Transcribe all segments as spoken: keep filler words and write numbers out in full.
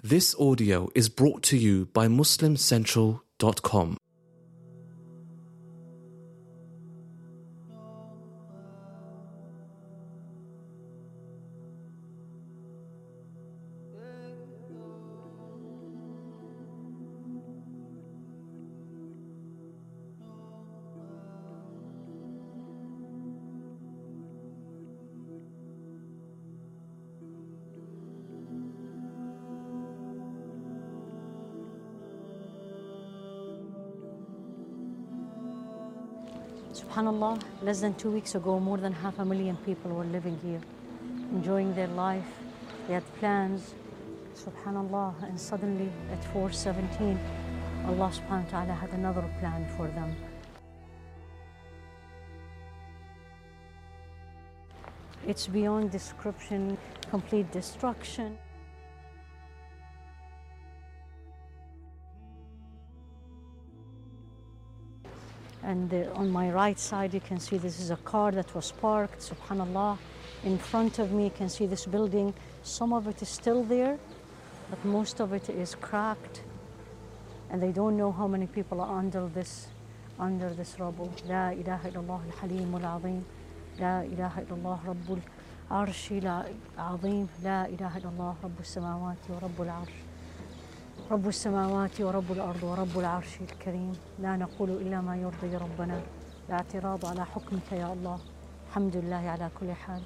This audio is brought to you by Muslim Central dot com. Subhanallah, less than two weeks ago, more than half a million people were living here, enjoying their life. They had plans, Subhanallah, and suddenly at four seventeen, Allah subhanahu wa ta'ala had another plan for them. It's beyond description, complete destruction. And the, on my right side, you can see this is a car that was parked, subhanallah. In front of me, you can see this building. Some of it is still there, but most of it is cracked. And they don't know how many people are under this, under this rubble. La ilaha illallah al-halim al-azim. La ilaha illallah rabbul arshi al-azim. La ilaha illallah rabbul samawati wa rabbul arsh. رب السماوات ورب الأرض ورب العرش الكريم لا نقول إلا ما يرضي ربنا لا اعتراض على حكمك يا الله الحمد لله على كل حال.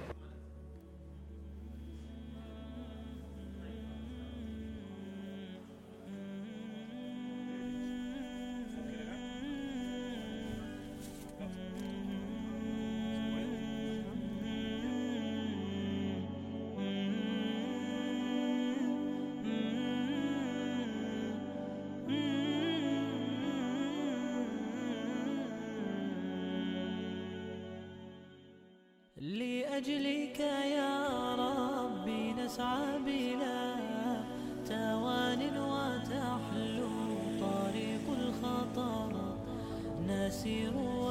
لأجلك يا ربي نسعى بلا توان وتحلو طريق الخطر نسير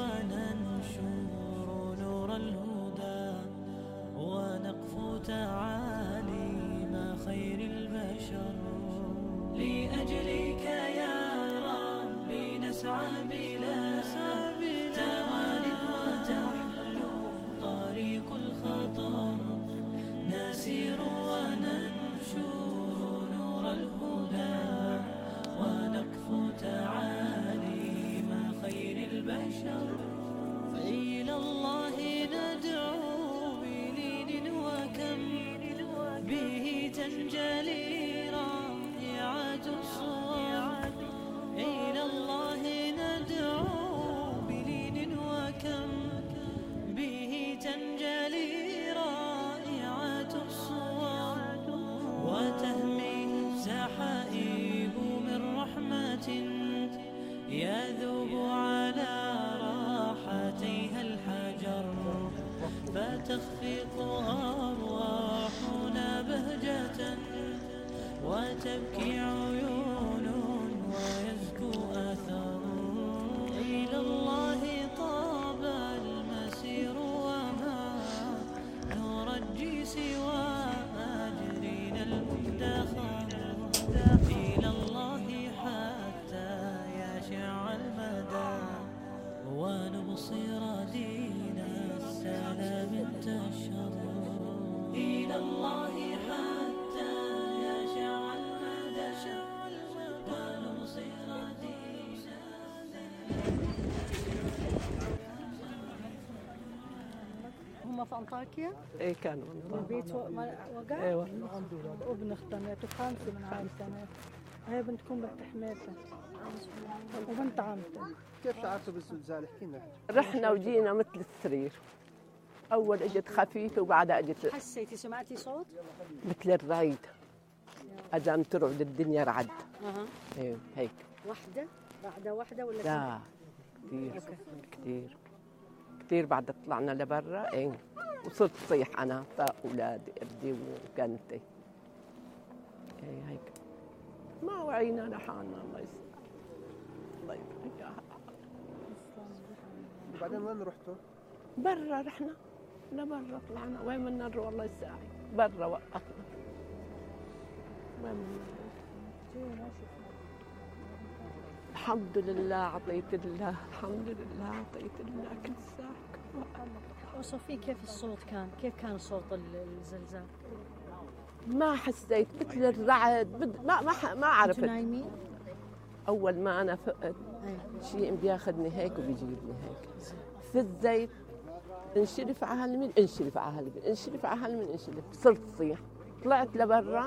وننشر نور الهدى ونقفو تعاليم خير البشر لأجلك يا ربي نسعى بلا توان وتحلو طريق الخطر نسير وننشر نور الهدى ونكفو تعاليم خير البشر إلى الله ندعو بلين وكم به تنجلي رائعة الصور إلى الله ندعو بلين وكم تنجلي رائعة الصور وتهمي سحائب من رحمة يذوب على راحتيها الحجر فتخفق أرواحنا بهجة وتبكي عيون ويزكو أثر إلى الله طاب المسير سوى أجرنا المدخر إلى الله حتى يشع المدى ونبصر دين السلام انتشر إلى الله حتى يشع المدى ونبصر دين هم في أنطاكيا؟ ايه كانوا البيت وقع؟ ايوه ابن اختنيته خامسة من عام سنة هي بنتكم بنت حماتها وبنت عمتها. كيف شعرتوا بالزلزال؟ احكي لنا. رحنا وجينا مثل السرير، اول اجت خفيفه وبعدها اجت حسيتي سمعتي صوت؟ مثل الرعيد اذان ترعد الدنيا رعد. اها ايه هيك وحده بعد وحده ولا لا كثير كثير كثير بعد طلعنا لبرا. ايه وصرت صيح انا فاولادي ابدي وكنتي. ايه هيك ما وعينا لحالنا. الله يسلمك الله يبارك. وبعدين وين رحتوا؟ برا رحنا لبرا طلعنا. وين بدنا نروح الله يساعد. برا وقفنا. الحمد لله عطيت الله، الحمد لله عطيت الله كل ساعة. وصفي كيف الصوت كان؟ كيف كان صوت الزلزال؟ ما حسيت مثل الرعد، بد- ما ما ما عرفت. انتوا نايمين؟ أول ما أنا فقت شيء بياخذني هيك وبيجيبني هيك. في الزيت انشرف على هاليمين، انشرف على هاليمين، انشرف على هاليمين، انشرف. صرت صيح، طلعت لبرا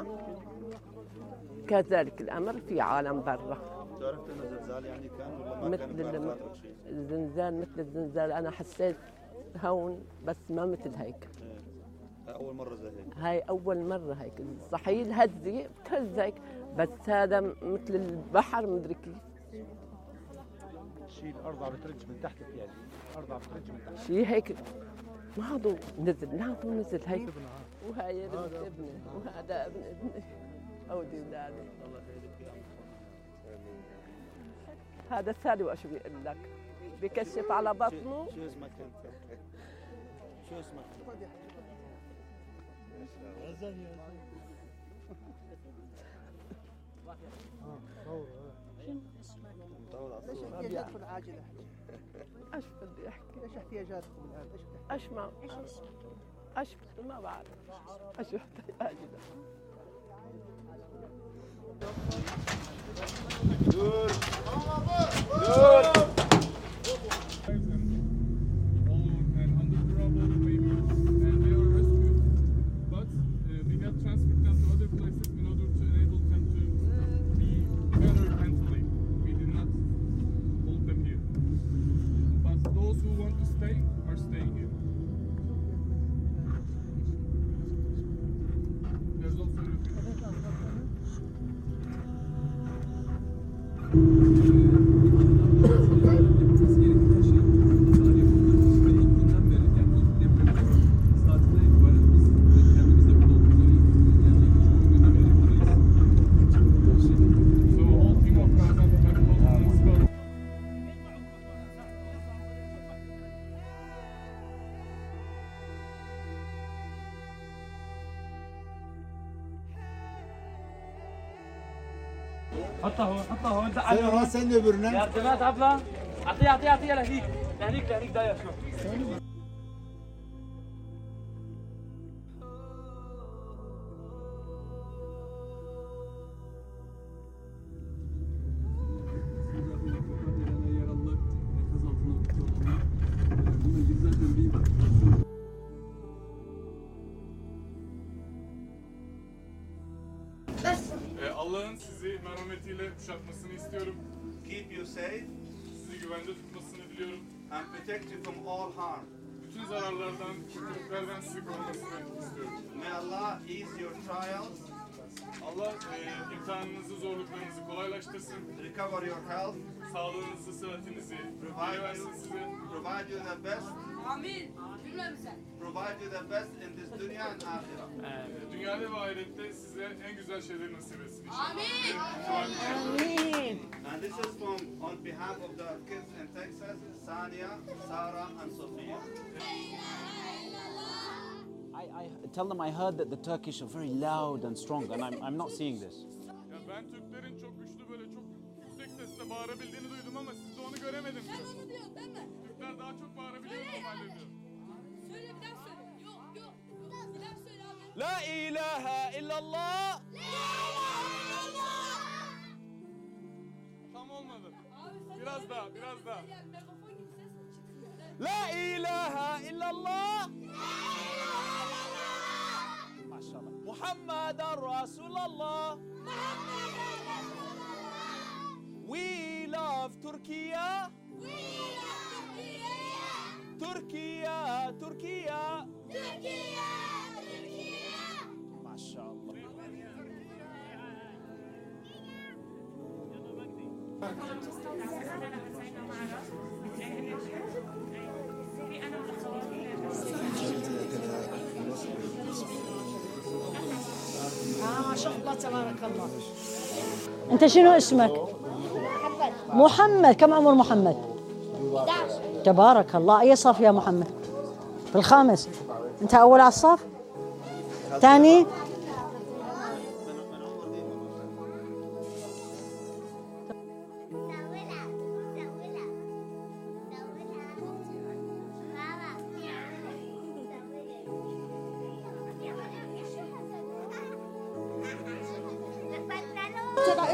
كذلك الأمر، في عالم برا. عرفت انه زلزال يعني كان ولا ما مثل كان الم- بخاطرك شيء؟ الزلزال مثل الزلزال أنا حسيت هون، بس ما مثل هيك. إيه. اول مره زي هيك. هاي أول مرة هيك صحيح هزي بتهز هيك، بس هذا مثل البحر مدري كيف. شيء الارض عم بترج من تحت يعني، الارض عم بترج من تحت. شيء هيك نهضوا نزل، نهضوا نزل هيك. وهاي ابن ابني وهذا ابن ابني، أودي ولادي. الله يخليك يا هذا الثاني وشو بيقول لك، بكشف على بطنه. شو اسمك انت؟ شو اسمك؟ متعود على ايش الصورة. احتياجاتكم العاجله؟ ايش بدي احكي؟ ايش احتياجاتكم الان؟ ايش بتحتاجوا؟ ايش ما ايش ما بعرف ايش احتاج. حطها هون حطها هون دق سنة عليه ما سنة برنامج. يا جماعة عبلة اعطيها اعطيها اعطيها لهنيك لهنيك لهنيك داير شو Allah'ın sizi merhametiyle kuşatmasını istiyorum. Keep you safe Sizi güvende tutmasını diliyorum. and protect you from all harm. Bütün zararlardan, kötülüklerden sizi korumasını istiyorum. May Allah ease your trials, Allah e, imtihanınızı, zorluklarınızı kolaylaştırsın. recover your health, Sağlığınızı, sıhhatinizi geri provide versin you, size. provide you the best, Amin. Cümlemize. provide you the best in this dunya and akhirah. E, Dünyada ve ahirette size en güzel şeyleri nasip etsin inşallah. Amin. And this is from on behalf of the kids in Texas, Sania, Sarah, and Sophia. I, I tell them I heard that the Turkish are very loud and strong, and I'm, I'm not seeing this. Ya ben Türklerin çok güçlü böyle çok yüksek sesle bağırabildiğini duydum ama sizde onu göremedim diyor. Onu diyor değil mi? Türkler daha çok bağırabiliyor normalde diyor. Söyle bir daha söyle. Yok yok. Bir daha söyle abi. La ilahe illallah. Tam olmadı. Abi sen Biraz daha, biraz daha. yani megafon gibi ses mi çıksın? La ilahe illallah. Maşallah. Muhammeden Resulallah. We love Turkey. Türkiye, Türkiye. Maşallah. ما شاء الله تبارك الله. انت شنو اسمك؟ محمد. محمد، كم عمر محمد؟ تبارك الله. اي صف يا محمد؟ في الخامس. انت اول على الصف؟ ثاني؟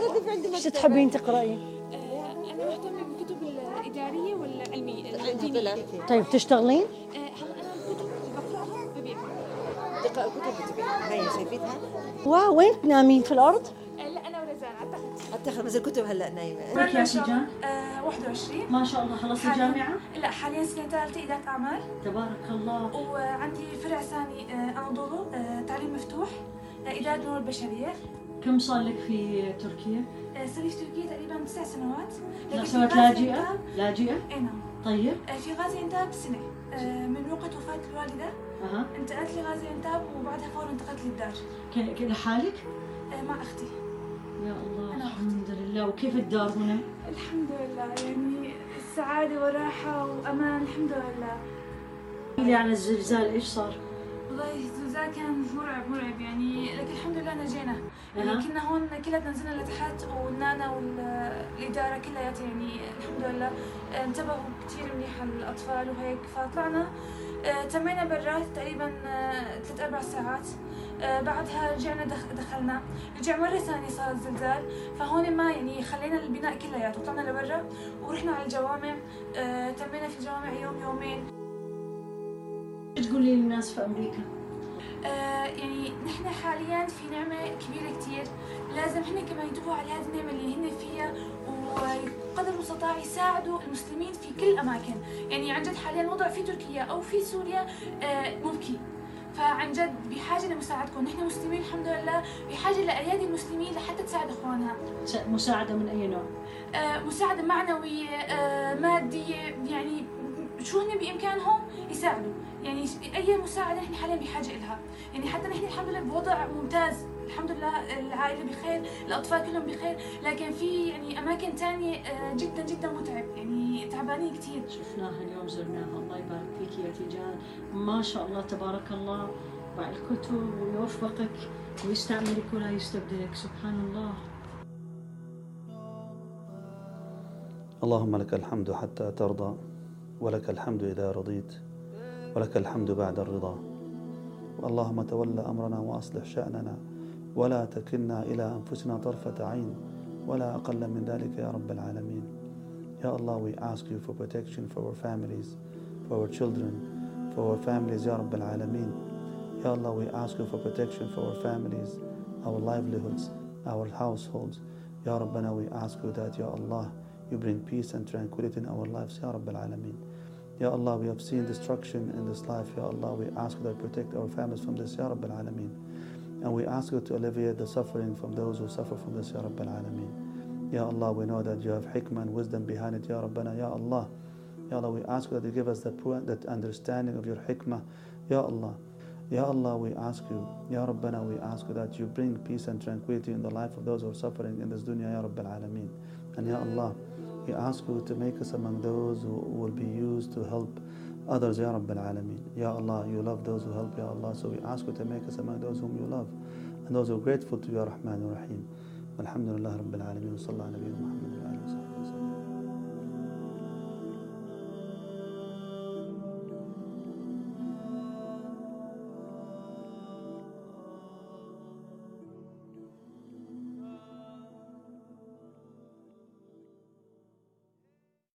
ايش تحبين تقرأين؟ أنا مهتمة بالكتب الإدارية والعلمية الدينية. طيب تشتغلين؟ هلا أنا الكتب بقرأها ببيعها. تقرأ كتب بتبيعها، هاي شايفينها؟ واو، وين تنامين في الأرض؟ لا أنا ورزان على التخت. على التخت مثل الكتب هلا نايمة. كيف يا سجان؟ واحد وعشرين. ما شاء الله خلصتي جامعة؟ لا حاليا سنة ثالثة إدارة أعمال. تبارك الله. وعندي فرع ثاني أناضولو تعليم مفتوح إدارة النمو البشرية. كم صار لك في تركيا؟ صار لي في تركيا تقريبا تسع سنوات. تسع سنوات لاجئة؟ لاجئة؟ اي نعم. طيب. في غازي انتاب سنة من وقت وفاة الوالدة. أها. انتقلت لغازي انتاب وبعدها فورا انتقلت للدار. كده لحالك؟ مع أختي. يا الله الحمد لله. وكيف الدار هنا؟ الحمد لله، يعني السعادة وراحة وأمان الحمد لله. لي عن الزلزال ايش صار؟ والله الزلزال كان مرعب مرعب يعني، لكن الحمد لله نجينا. يعني أه. كنا هون كلنا نزلنا لتحت والنانا والإدارة كلياتها يعني الحمد لله انتبهوا كثير منيح الأطفال وهيك، فطلعنا آه تمينا برا تقريبا آه ثلاث أربع ساعات. آه بعدها رجعنا دخ دخلنا رجع مرة ثانية صار الزلزال، فهون ما يعني خلينا البناء كلياته وطلعنا لبرا ورحنا على الجوامع. آه تمينا في الجوامع يوم يومين. ايش تقولي للناس في امريكا؟ آه يعني نحن حاليا في نعمة كبيرة كتير، لازم هن كمان ينتبهوا على هذه النعمة اللي هن فيها وقدر المستطاع يساعدوا المسلمين في كل الأماكن. يعني عن جد حاليا الوضع في تركيا أو في سوريا آه مبكي، فعن جد بحاجة لمساعدتكم. نحن مسلمين الحمد لله بحاجة لأيادي المسلمين لحتى تساعد إخوانها. مساعدة من أي نوع؟ آه مساعدة معنوية آه مادية، يعني شو هن بإمكانهم يساعدوا. يعني أي مساعدة نحن حاليا بحاجة إلها. يعني حتى نحن الحمد لله بوضع ممتاز، الحمد لله العائلة بخير، الأطفال كلهم بخير، لكن في يعني أماكن تانية جدا جدا متعب، يعني تعبانين كثير. شفناها اليوم زرناها، الله يبارك فيك يا تيجان، ما شاء الله تبارك الله، باع الكتب ويوفقك ويستعملك ولا يستبدلك، سبحان الله. اللهم لك الحمد حتى ترضى، ولك الحمد إذا رضيت، ولك الحمد بعد الرضا. اللهم تولى أمرنا وأصلح شأننا، ولا تكلنا إلى أنفسنا طرفة عين ولا أقل من ذلك يا رب العالمين. Ya Allah, we ask you for protection for our families, for our children, for our families, Ya Rabb al-Alameen. Ya Allah, we ask you for protection for our families, our livelihoods, our households. Ya Rabbana, we ask you that, Ya Allah, you bring peace and tranquility in our lives, Ya Rabb al-Alameen. Ya Allah, we have seen destruction in this life. Ya Allah, we ask you that protect our families from this, Ya Rabb al-Alameen. And we ask you to alleviate the suffering from those who suffer from this, Ya Rabb al-Alameen. Ya Allah, we know that you have hikmah and wisdom behind it, Ya Rabbana, Ya Allah. Ya Allah, we ask you that you give us that, that understanding of your hikmah, Ya Allah. Ya Allah, we ask you, Ya Rabbana, we ask you that you bring peace and tranquility in the life of those who are suffering in this dunya, Ya Rabb al-Alameen. And Ya Allah, we ask you to make us among those who will be used to help others, Ya Rabb al-Alameen. Ya Allah, you love those who help, Ya Allah, so we ask you to make us among those whom you love and those who are grateful to you, Ya Rahman wa Rahim. Walhamdulillah Rabbil Alameen. Wa sallallahu ala nabiyyina Muhammad wa alihi wa sahbihi wa sallam.